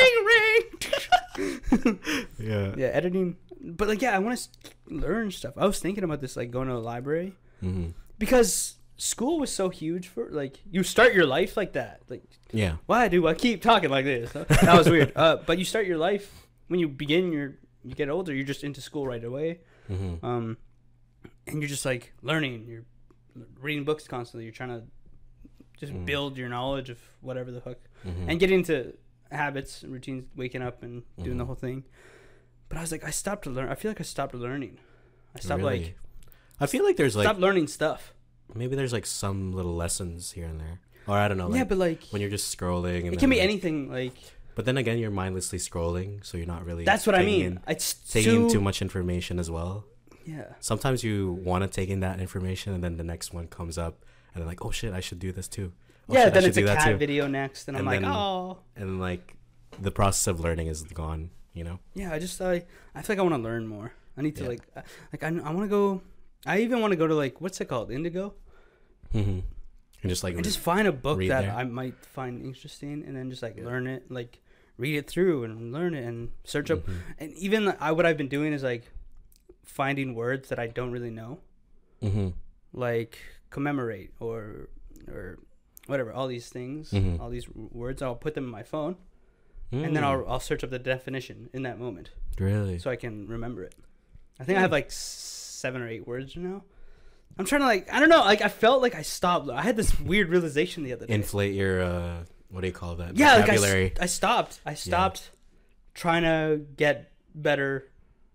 Bangarang. Yeah. Yeah, editing. But like, yeah, I want to learn stuff. I was thinking about this, like going to a library, Mm-hmm. because school was so huge for like you start your life like that. Like, Yeah. why do I keep talking like this? That was weird. Uh, but you start your life when you begin your you get older. You're just into school right away. Mm-hmm. Um, and you're just like learning. You're reading books constantly. You're trying to just Mm. build your knowledge of whatever the fuck, Mm-hmm. and get into habits, routines, waking up and doing the Mhm. whole thing. But I was like, I stopped to learn. I feel like I stopped learning. I stopped Really? like I feel like there's like stopped learning stuff. maybe there's like some little lessons here and there, or I don't know. Like yeah, but like when you're just scrolling, and it then, can be like- anything. Like But then again, you're mindlessly scrolling, so you're not really. that's what I taking mean. in- It's taking too, in too much information as well. Yeah. Sometimes you want to take in that information, and then the next one comes up, and then like, oh shit, I should do this too. Oh, yeah. shit, I Then should it's a do that cat too. video next, and, I'm And like, then- oh. And like, the process of learning is gone. You know. Yeah, I just I I feel like I want to learn more. I need to Yeah. like uh, like I, I want to go. I even want to go to like what's it called, Indigo, Mm-hmm. And just like and just find a book read that there. I might find interesting, and then just like Yeah. learn it, like read it through and learn it and search up. Mhm. And even I what I've been doing is like finding words that I don't really know, Mhm. like commemorate or or whatever. All these things, Mhm. all these w- words, I'll put them in my phone, Mm. and then I'll I'll search up the definition in that moment, really. so I can remember it. I think I have like seven or eight words now. I'm trying to like I don't know, like I felt like I stopped. I had this weird realization the other day. Inflate your uh, what do you call that? yeah, like I, Vocabulary. s- I stopped. I stopped trying to get better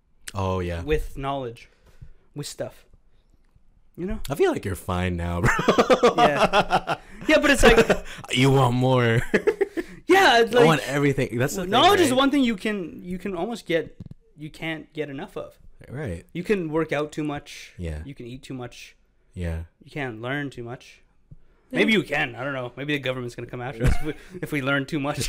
oh yeah. with knowledge, with stuff. You know? I feel like you're fine now, bro. Yeah. Yeah, but it's like You want more. yeah, it's I like want everything. That's the thing, knowledge is right? one thing you can you can almost get you can't get enough of. Right. You can work out too much. Yeah. You can eat too much. Yeah. You can't learn too much. Maybe you can. I don't know. Maybe the government's gonna come after us if we, if we learn too much.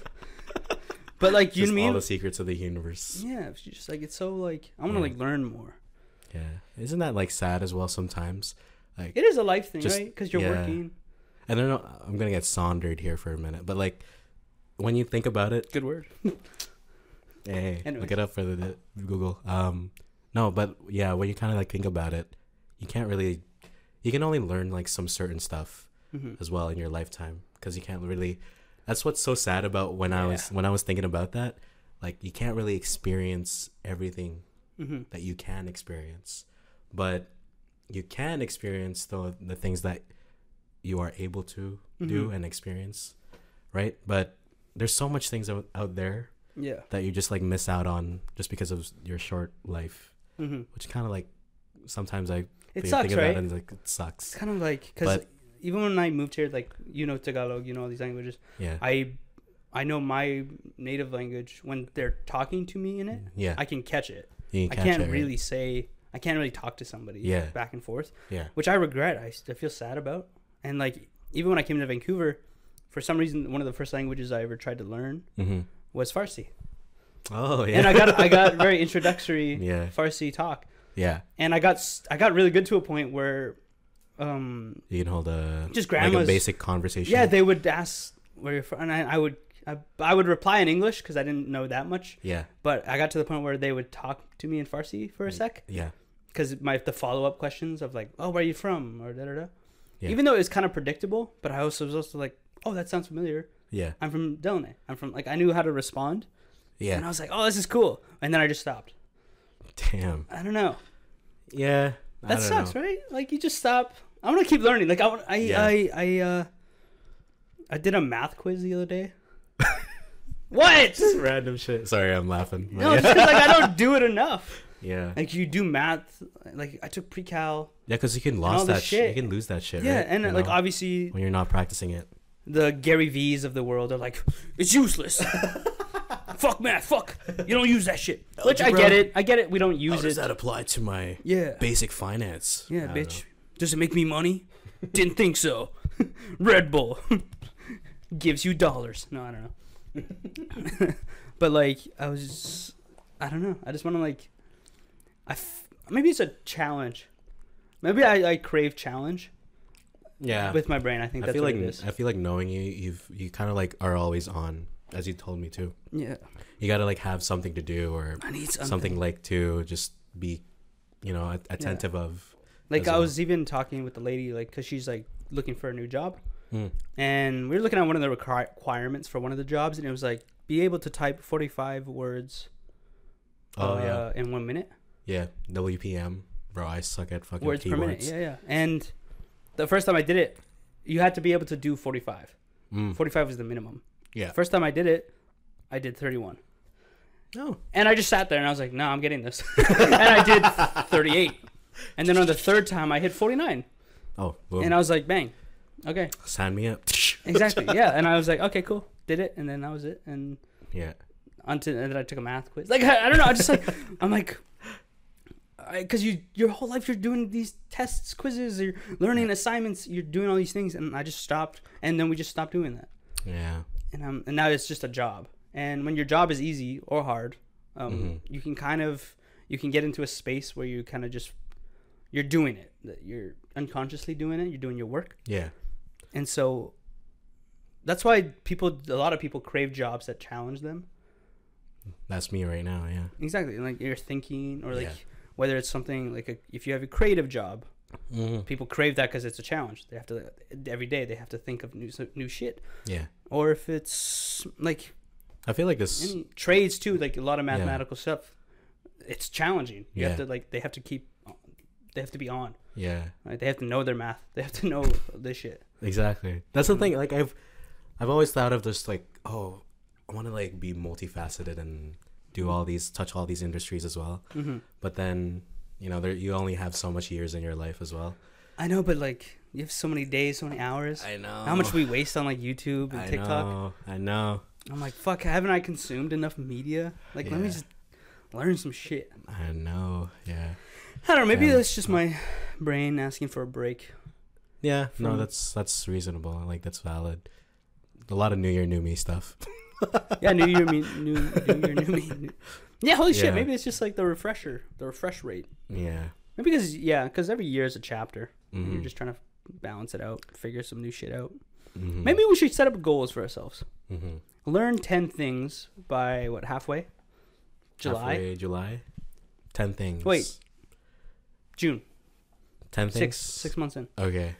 But like you Just know what I all mean? the secrets of the universe. Yeah, it's just like it's so like I want to Yeah. like learn more. Yeah. Isn't that like sad as well sometimes? Like, It is a life thing, Just- right? Because you're yeah. working. I don't know. I'm gonna get saundered here for a minute, but like, when you think about it, Good word. hey, Anyways. look it up for the Google. Um, no, but yeah, when you kind of like think about it, you can't really, you can only learn like some certain stuff hmm as well in your lifetime because you can't really. That's what's so sad about when I was Yeah. when I was thinking about that. Like, you can't really experience everything hmm that you can experience, but you can experience the the things that you are able to do Mhm. and experience, right? But there's so much things out, out there Yeah. that you just like miss out on just because of your short life, hmm which kind of like sometimes I It think sucks, about right? and like it sucks. It's kind of like because But- even when I moved here, like you know Tagalog, you know all these languages. Yeah. I I know my native language when they're talking to me in it. Yeah. I can catch it. You can I catch can't it, right? really say. I can't really talk to somebody. Yeah. Back and forth. Yeah. Which I regret. I, I feel sad about. And like even when I came to Vancouver, for some reason, one of the first languages I ever tried to learn Mm-hmm. was Farsi. Oh yeah. And I got I got very introductory Yeah. Farsi talk. Yeah. And I got s- I got really good to a point where, um, You can hold a Just like a grandma's- basic conversation. yeah, they would ask where you're from, and I, I would I, I would reply in English because I didn't know that much. Yeah. But I got to the point where they would talk to me in Farsi for a sec Yeah. because my the follow up questions of like, oh, where are you from, or da da da. Yeah. Even though it was kind of predictable, but I also was also like, oh, that sounds familiar. Yeah. I'm from Delne. I'm from like I knew how to respond, and I Yeah. was like, oh, this is cool. And then I just stopped. Damn. I don't know. Yeah. I That don't sucks, know. right? Like you just stop. I want to keep learning. Like I, want- I, Yeah. I, I, uh, I did a math quiz the other day. What? Just random shit. Sorry, I'm laughing. No, just 'cause, like I don't do it enough. Yeah. Like you do math. Like I took pre-cal. Yeah, because you can all lose the that shit. shit. You can lose that shit. Yeah, right? and You like know? obviously when you're not practicing it. the Gary V's of the world are like, it's useless. Fuck math. Fuck. You don't use that shit. Which I Algebra. get it. I get it. We don't use How does it. that apply to my Yeah. basic finance? Yeah, I don't bitch. know. Does it make me money? Didn't think so. Red Bull gives you dollars. No, I don't know. But like, I was, just, I don't know. I just want to like, I f- maybe it's a challenge. Maybe I, I crave challenge Yeah. with my brain. I think I that's feel what like it is. I feel like knowing you, you've you kind of like are always on, as you told me too. Yeah, You gotta like have something to do or I need something. something like to just be, you know, at- attentive of. Like as I well. was even talking with the lady, like, cause she's like looking for a new job, Mm. and we were looking at one of the requir- requirements for one of the jobs, and it was like be able to type forty-five words. Oh uh, yeah, in one minute. yeah. W P M, bro. I suck at fucking Words per minute. keywords. Yeah, yeah. And the first time I did it, you had to be able to do forty-five. Mm. forty-five was the minimum. Yeah. First time I did it, I did thirty-one. No. And I just sat there and I was like, no, I'm getting this. And I did thirty-eight. And then on the third time, I hit forty-nine. Oh, boom. And I was like, bang. Okay. Sign me up. Exactly. Yeah. And I was like, okay, cool. Did it. And then that was it. And Yeah. until and then I took a math quiz. Like, I, I don't know. I just like, I'm like, because you your whole life you're doing these tests, quizzes, you're learning assignments, you're doing all these things, and I just stopped, and then we just stopped doing that, Yeah. and um, and now it's just a job. And when your job is easy or hard, um, Mhm. you can kind of you can get into a space where you kind of just you're doing it, that you're unconsciously doing it, you're doing your work, Yeah. and so that's why people, a lot of people crave jobs that challenge them. That's me right now. Yeah. Exactly, like you're thinking, or like. Yeah. Whether it's something like a, if you have a creative job, Mm-hmm. people crave that because it's a challenge. They have to every day they have to think of new new shit. Yeah. Or if it's like I feel like this. any trades too, like a lot of Yeah. mathematical stuff, it's challenging. You Yeah. have to like they have to keep, they have to be on. Yeah. Right? They have to know their math. They have to know this shit. Exactly. That's the thing. Like I've, I've always thought of just like, oh, I want to like be multifaceted and do all these, touch all these industries as well. Mm-hmm. But then, you know, there you only have so much years in your life as well. I know, but like you have so many days, so many hours. I know. How much we waste on like YouTube and I TikTok. know. I know. I'm like, fuck, haven't I consumed enough media? Like, let me Yeah. just learn some shit. I know. Yeah. I don't know. Maybe Yeah. that's just my brain asking for a break. Yeah. No, From- that's that's reasonable. Like that's valid. A lot of New Year, New Me stuff. Yeah, New Year, me, new, new Year, new me. New... Yeah, holy shit. Yeah. Maybe it's just like the refresher, the refresh rate. Yeah. Maybe because yeah, because every year is a chapter. Mhm. You're just trying to balance it out, figure some new shit out. Mhm. Maybe we should set up goals for ourselves. Mhm. Learn ten things by what halfway? July, Halfway July. Ten things. Wait. June. Ten things. Six six months in. Okay.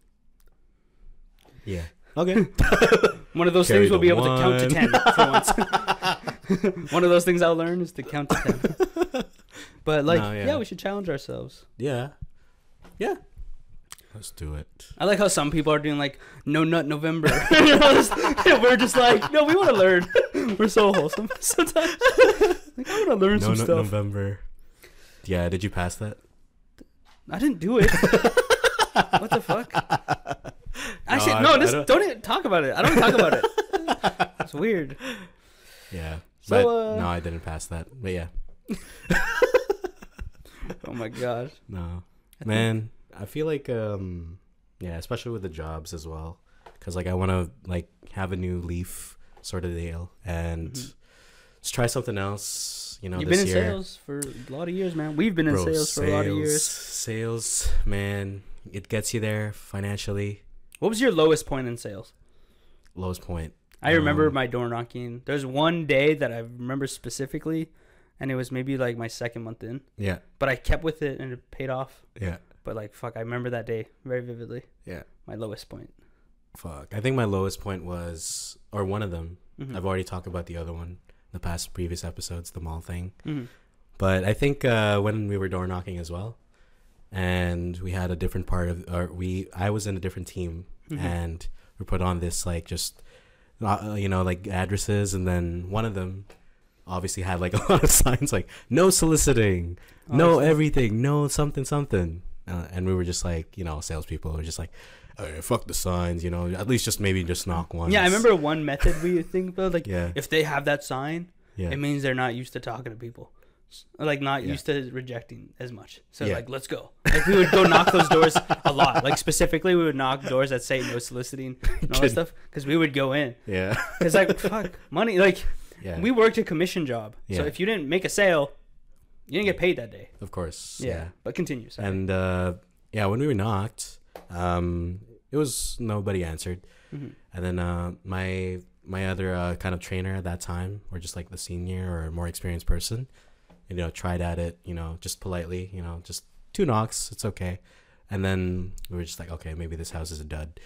Yeah. Okay. One of those Carry things we'll the be able to count to ten one. for once. One of those things I'll learn is to count to ten. But like, No, yeah. yeah, we should challenge ourselves. Yeah. Yeah. Let's do it. I like how some people are doing like no nut November. We're just like, no, we want to learn. We're so wholesome sometimes. Like, I want to learn No, some no, stuff. November. Yeah. Did you pass that? I didn't do it. What the fuck? Actually, I- no, I just don't- don't... even talk about it. I don't talk about it. It's weird. Yeah. So, but uh, no, I didn't pass that. But yeah. Oh my god. No. Man, I feel like um yeah, especially with the jobs as well, cuz like I want to like have a new leaf sort of deal and Mhm. just try something else, you know, You've this been in year. sales for a lot of years, man. We've been in Bro, sales for a lot of years. Sales, man, it gets you there financially. What was your lowest point in sales? Lowest point. I remember Um, my door knocking. There's one day that I remember specifically, and it was maybe like my second month in. Yeah. But I kept with it and it paid off. Yeah. But like, fuck, I remember that day very vividly. Yeah. My lowest point. Fuck. I think my lowest point was, or one of them. Mhm. I've already talked about the other one, the past previous episodes, the mall thing. Mhm. But I think uh, when we were door knocking as well, and we had a different part of, or we, I was in a different team, Mhm. and we put on this like just, uh, you know, like addresses, and then one of them obviously had like a lot of signs like no soliciting, Oh, no I see. everything, no something something, uh, and we were just like, you know, salespeople were just like, oh, yeah, fuck the signs, you know, at least just maybe just knock once. Yeah, I remember one method we think about, like, Yeah, if they have that sign, yeah, it means they're not used to talking to people. S- Like, not Yeah. used to rejecting as much. So, Yeah. like, let's go. Like, we would go knock those doors a lot. Like, specifically, we would knock doors that say no soliciting and all that Good. stuff, because we would go in. yeah, It's like, fuck, money. Like, yeah. we worked a commission job. So, Yeah. if you didn't make a sale, you didn't get paid that day. of course, Yeah. yeah. But continue. Sorry. And uh, yeah, when we were knocked, um, it was nobody answered. Mhm. And then uh, my my other uh, kind of trainer at that time, or just like the senior or more experienced person, you know, tried at it, you know, just politely, you know, just two knocks, it's okay. And then we were just like, okay, maybe this house is a dud.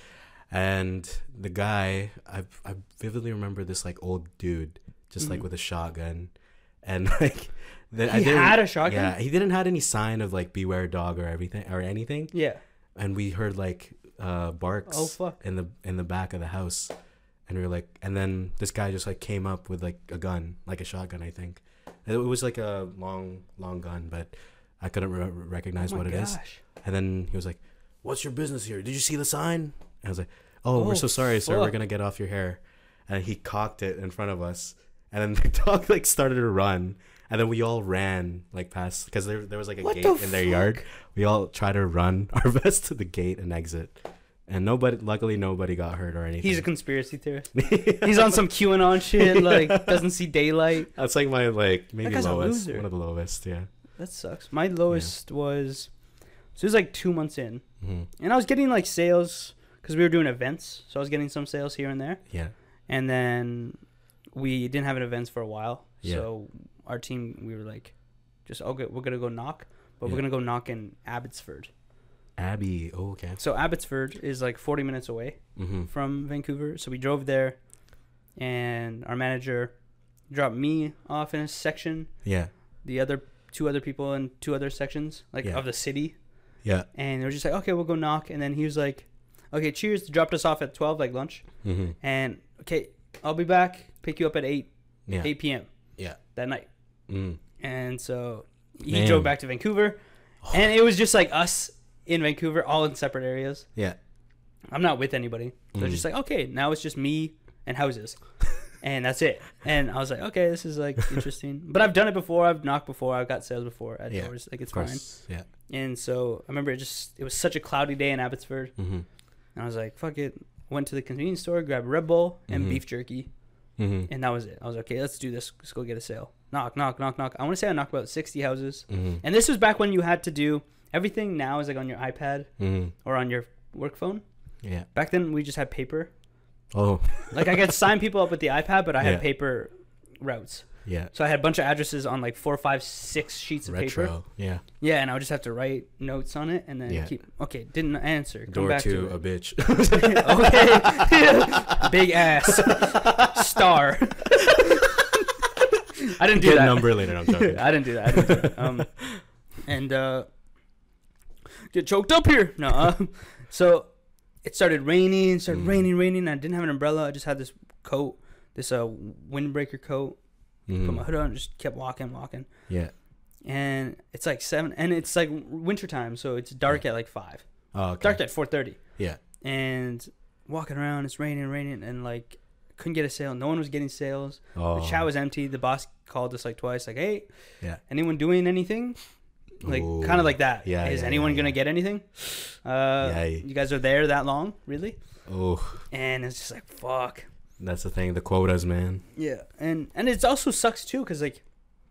And the guy, I I vividly remember this like old dude, just like Mhm. with a shotgun, and like the, He had a shotgun? Yeah, he didn't had any sign of like beware dog or everything or anything. Yeah. And we heard like uh barks Oh, fuck. in the in the back of the house, and we were like, and then this guy just like came up with like a gun, like a shotgun, I think. It was like a long long gun, but I couldn't re- recognize Oh my what it is. gosh. And then he was like, "What's your business here? Did you see the sign?" And I was like, "Oh, we're Oh, so sorry, sir. We're fuck. gonna get off your hair." And he cocked it in front of us, and then the dog like started to run, and then we all ran like past because there there was like a What gate the in their fuck? yard. We all tried to run our best to the gate and exit, and nobody, luckily, nobody got hurt or anything. He's a conspiracy theorist. He's on some QAnon shit, like, doesn't see daylight. That's like my like maybe guy's a lowest, loser. one of the lowest. Yeah. That sucks. My lowest was, so it was like two months in. hmm And I was getting like sales because we were doing events. So I was getting some sales here and there. Yeah. And then we didn't have an events for a while. Yeah. So our team, we were like, just, okay, we're going to go knock. But Yeah. we're going to go knock in Abbotsford. Abby. Oh, okay. So Abbotsford is like forty minutes away Mm-hmm. from Vancouver. So we drove there. And our manager dropped me off in a section. Yeah. The other two other people in two other sections, like, Yeah. of the city. Yeah. And they were just like, okay, we'll go knock. And then he was like, okay, cheers. Dropped us off at twelve, like lunch. Mm-hmm. And, okay, I'll be back. Pick you up at eight, Yeah. eight p.m. Yeah. that night. Mm. And so he Man. drove back to Vancouver. And it was just like us in Vancouver, all in separate areas. Yeah. I'm not with anybody. So Mm. it's just like, okay, now it's just me and houses. And that's it. And I was like, okay, this is like interesting. But I've done it before. I've knocked before. I've got sales before at Yeah, doors. Like, it's Of fine. course. Yeah. And so I remember it just, it was such a cloudy day in Abbotsford. Mm-hmm. And I was like, fuck it. Went to the convenience store, grabbed Red Bull and Mhm. beef jerky. Mm-hmm. And that was it. I was like, okay, let's do this. Let's go get a sale. Knock, knock, knock, knock. I want to say I knocked about sixty houses. Mm-hmm. And this was back when you had to do everything now is like on your iPad Mm-hmm. or on your work phone. Yeah. Back then we just had paper. Oh. Like, I could sign people up with the iPad, but I had Yeah. paper routes. Yeah. So I had a bunch of addresses on like four, five, six sheets of paper. Retro. Yeah. Yeah, and I would just have to write notes on it and then Yeah. keep. Okay, didn't answer. Come Door back to, to a it. bitch. Okay. Big ass. Star. I didn't do Get that. number later. I'm joking. I didn't do that. I didn't do that. Um, and uh, get choked up here. No. Um, so it started raining. It started Mm. raining, raining. I didn't have an umbrella. I just had this coat, this uh windbreaker coat. Mhm. Put my hood on. And just kept walking, walking. Yeah. And it's like seven, and it's like wintertime, so it's dark at like five. Oh, okay. Dark at four thirty. Yeah. And walking around, it's raining, raining, and like couldn't get a sale. No one was getting sales. Oh. The chat was empty. The boss called us like twice, like, "Hey, Yeah. anyone doing anything?" Like Ooh. kind of like that. Yeah, Is yeah, anyone yeah, gonna yeah. get anything? Uh, Yeah. you guys are there that long, really? Oh, And it's just like fuck. that's the thing. The quotas, man. Yeah, and and it also sucks too, cause like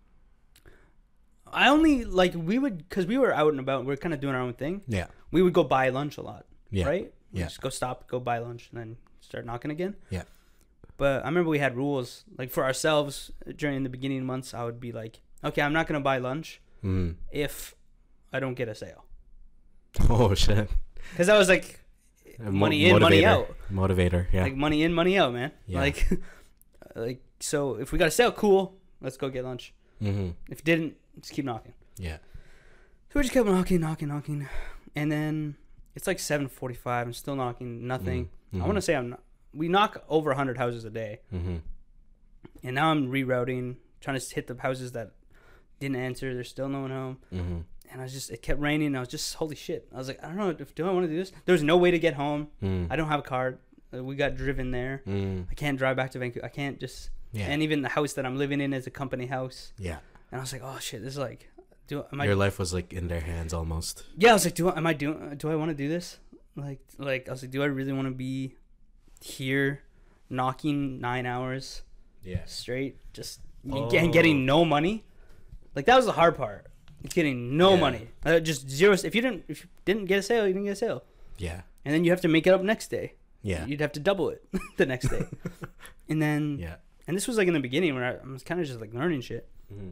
I only like we would, cause we were out and about. We are kind of doing our own thing. Yeah. We would go buy lunch a lot, Yeah. right? We'd Yeah. just go stop, go buy lunch, and then start knocking again. Yeah. But I remember we had rules like for ourselves during the beginning months. I would be like, okay, I'm not gonna buy lunch Mm. if I don't get a sale, Oh shit. cause I was like A money mo- in, money motivator. out. Motivator. Yeah. Like money in, money out, man. Yeah. Like, like so if we got a sale, cool. Let's go get lunch. Mm-hmm. If it didn't, just keep knocking. Yeah. So we just kept knocking, knocking, knocking, and then it's like seven forty-five. I'm still knocking, nothing. Mhm. I want to say I'm. Not, we knock over one hundred houses a day, Mm-hmm. and now I'm rerouting, trying to hit the houses that didn't answer. There's still no one home, Mm-hmm. and I was just. It kept raining. And I was just holy shit. I was like, I don't know. If, do I want to do this? There's no way to get home. Mm. I don't have a car. Uh, We got driven there. Mm. I can't drive back to Vancouver. I can't just. Yeah. And even the house that I'm living in is a company house. Yeah. And I was like, oh shit, this is like, do am I? Your life was like in their hands almost. Yeah, I was like, do I, am I doing? Do I want to do this? Like, like I was like, do I really want to be here, knocking nine hours Yeah. straight, just Oh. and getting no money? Like that was the hard part. It's getting no Yeah. money, uh, just zero. If you didn't, if you didn't get a sale, you didn't get a sale, Yeah. and then you have to make it up next day. Yeah. You'd have to double it the next day, and then Yeah. and this was like in the beginning where I, I was kind of just like learning shit. Mm-hmm.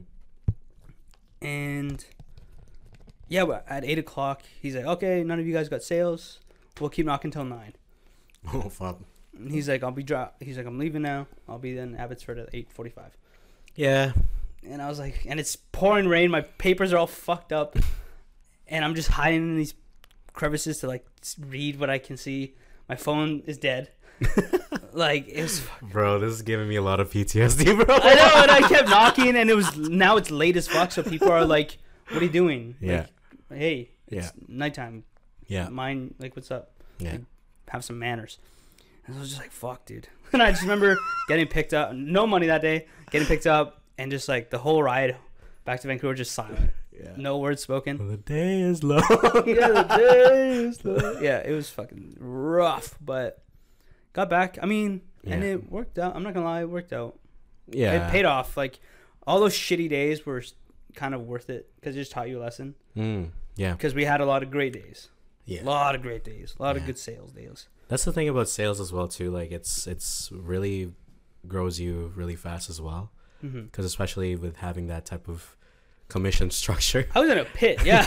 And yeah, but at eight o'clock, he's like, okay, none of you guys got sales. We'll keep knocking till nine. Oh fuck. And he's like, I'll be drop. He's like, I'm leaving now. I'll be in Abbotsford at eight forty-five. Yeah. And I was like, and it's pouring rain. My papers are all fucked up, and I'm just hiding in these crevices to like read what I can see. My phone is dead. Like it was. Bro, this is giving me a lot of P T S D, bro. I know, and I kept knocking, and it was now it's late as fuck. So people are like, "What are you doing?" Yeah. Like, hey, it's Yeah. nighttime. Yeah. Mine, like, what's up? Yeah. Like, have some manners. And I was just like, fuck, dude. And I just remember getting picked up. No money that day. Getting picked up, and just like the whole ride back to Vancouver, just silent. Yeah. No words spoken. The day is long. Yeah, the day is long. Yeah, it was fucking rough, but got back. I mean, and Yeah. it worked out. I'm not gonna lie, it worked out. Yeah. It paid off. Like all those shitty days were kind of worth it because it just taught you a lesson. Mm. Yeah. Because we had a lot of great days. Yeah. A lot of great days. A lot of Yeah. good sales days. That's the thing about sales as well too. Like it's it's really grows you really fast as well. Mm-hmm. Because especially with having that type of commission structure, I was in a pit. Yeah.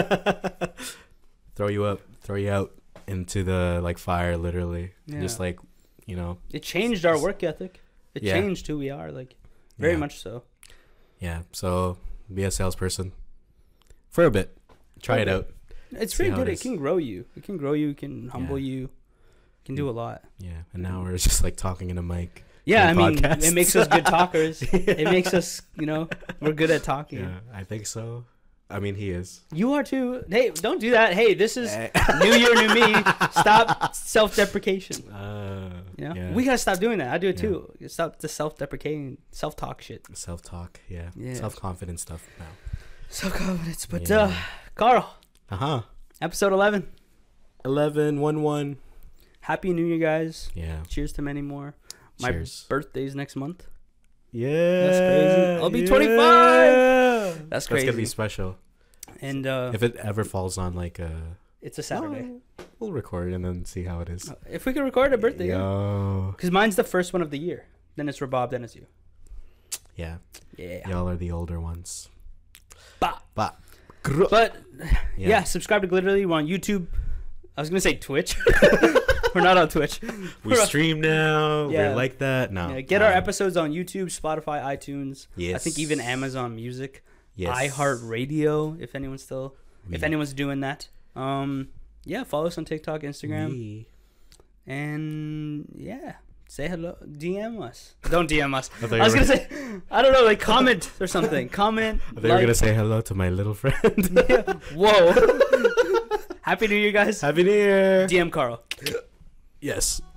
throw you up, throw you out into the like fire, literally. Yeah. Just like, you know. It changed our work ethic. It Yeah. changed who we are. Like very Yeah. much so. Yeah. So be a salesperson for a bit. Try it Okay. out. It's See pretty how good. it It, is. can grow you. It can grow you. It can humble Yeah. you. It can do a lot. Yeah. And now we're just like talking in a mic. Yeah, I doing mean, podcasts. it makes us good talkers. It makes us, you know, we're good at talking. Yeah, I think so. I mean, he is. You are too. Hey, don't do that. Hey, this is Eh. new year, new me. Stop self-deprecation. Uh, You know, yeah. we gotta stop doing that. I do it Yeah. too. Stop the self-deprecating, self-talk shit. Self-talk. Yeah. Yeah. Self-confident stuff now. Self-confidence. But Yeah. uh, Carl, Uh huh. episode eleven. Eleven one one. Happy New Year, guys. Yeah. Cheers to many more. My Cheers. birthday's next month. Yeah. That's crazy. I'll be yeah. twenty-five. That's crazy. That's gonna be special. And uh, If it ever falls on like a, it's a Saturday. No, we'll record and then see how it is. If we could record a birthday, yeah. Yo. Because mine's the first one of the year. Then it's Rabob, then it's you. Yeah. Yeah. Y'all are the older ones. Bah. Bah. But yeah. subscribe to Glitterly. We're on YouTube. I was gonna say Twitch. We're not on Twitch. We stream now. Yeah. We're like that. No. Yeah, get our Um, episodes on YouTube, Spotify, iTunes. Yes. I think even Amazon Music, Yes. iHeartRadio. If anyone's still, if We- anyone's doing that. Um, yeah, follow us on TikTok, Instagram, we- and yeah, say hello. D M us. Don't D M us. I thought I you was were- gonna say, I don't know, like comment or something. Comment. I thought you were like. gonna say hello to my little friend. Yeah. Whoa. Happy New Year, guys. Happy New Year. D M Carl. Yes.